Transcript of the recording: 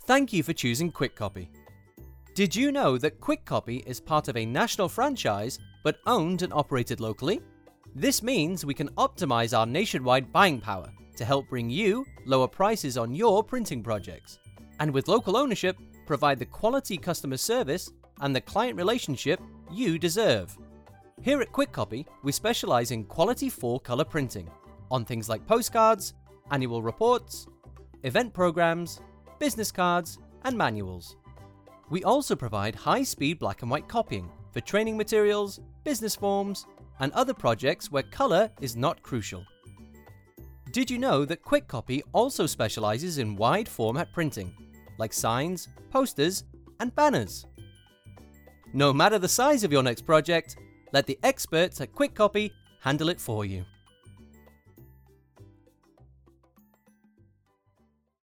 Thank you for choosing QuickCopy. Did you know that QuickCopy is part of a national franchise but owned and operated locally? This means we can optimize our nationwide buying power to help bring you lower prices on your printing projects. And with local ownership, provide the quality customer service and the client relationship you deserve. Here at QuickCopy, we specialize in quality full-color printing on things like postcards, annual reports, event programs, business cards, and manuals. We also provide high-speed black and white copying for training materials, business forms, and other projects where color is not crucial. Did you know that QuickCopy also specializes in wide format printing, like signs, posters, and banners? No matter the size of your next project, let the experts at QuickCopy handle it for you.